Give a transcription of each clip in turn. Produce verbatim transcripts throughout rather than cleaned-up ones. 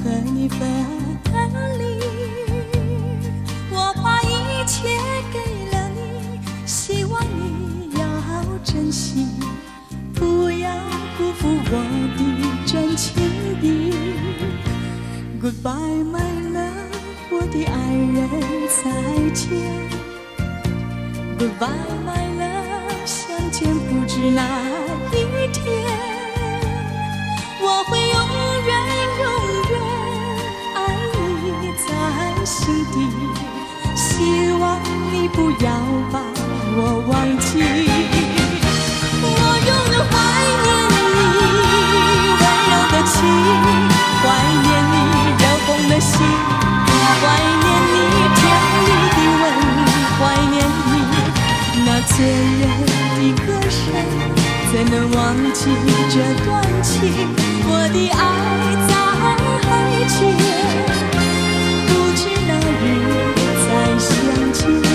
和你分离。我把一切给了你，希望你要珍惜，不要辜负我的真情意。Goodbye my love， 我的爱人再见。Goodbye my love， 相见不知哪一天。我会永远永远爱你在心底，希望你不要把我忘记。我永远怀念你温柔的情，怀念你热红的心，怀念你甜蜜的吻，怀念你那醉人的歌声，怎能忘记这段情？我的爱在海角，不知哪日再相见。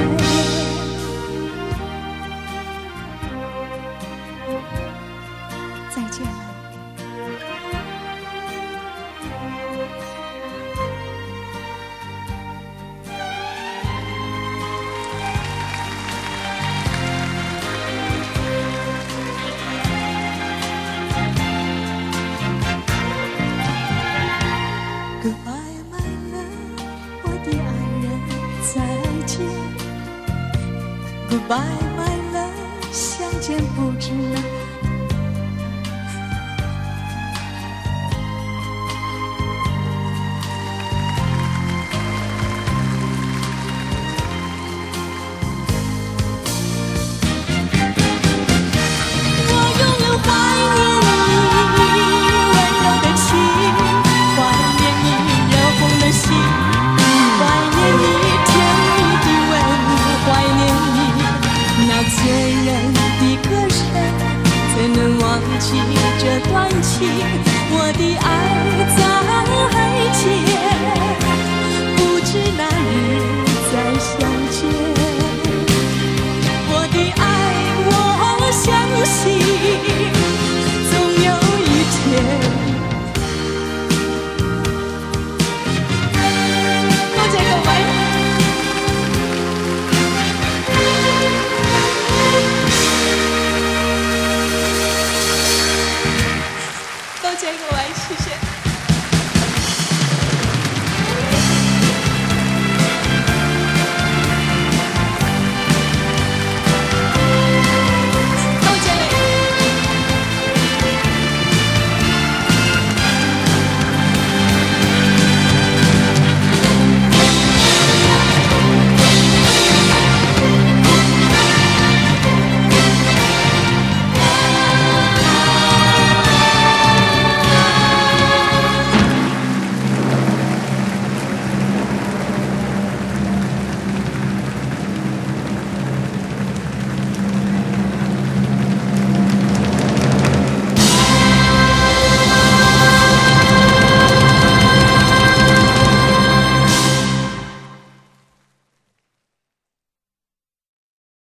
再见了。Goodbye my love， 我的爱人再见。Goodbye my love， 相见不知哪。这段情，我的爱在海角，不知哪日再相见。我的爱，我相信总有一天。多謝各位。多謝各位，謝謝。